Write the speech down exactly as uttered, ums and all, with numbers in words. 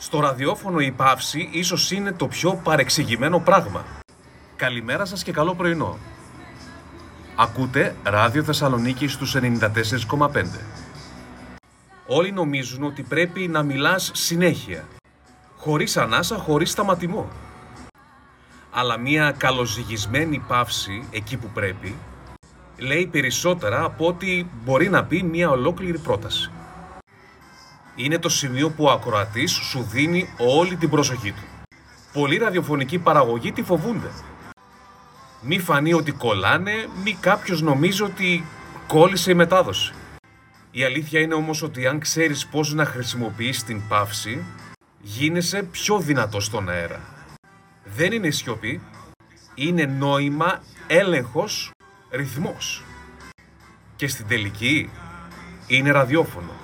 Στο ραδιόφωνο η παύση ίσως είναι το πιο παρεξηγημένο πράγμα. Καλημέρα σας και καλό πρωινό. Ακούτε Ράδιο Θεσσαλονίκη στους ενενήντα τέσσερα κόμμα πέντε. Όλοι νομίζουν ότι πρέπει να μιλάς συνέχεια, χωρίς ανάσα, χωρίς σταματημό. Αλλά μια καλοζυγισμένη παύση, εκεί που πρέπει, λέει περισσότερα από ό,τι μπορεί να πει μια ολόκληρη πρόταση. Είναι το σημείο που ο ακροατής σου δίνει όλη την προσοχή του. Πολλοί ραδιοφωνικοί παραγωγοί τη φοβούνται. Μη φανεί ότι κολλάνε, μη κάποιος νομίζει ότι κόλλησε η μετάδοση. Η αλήθεια είναι όμως ότι αν ξέρεις πώς να χρησιμοποιείς την παύση, γίνεσαι πιο δυνατός στον αέρα. Δεν είναι σιωπή, είναι νόημα, έλεγχος, ρυθμός. Και στην τελική είναι ραδιόφωνο.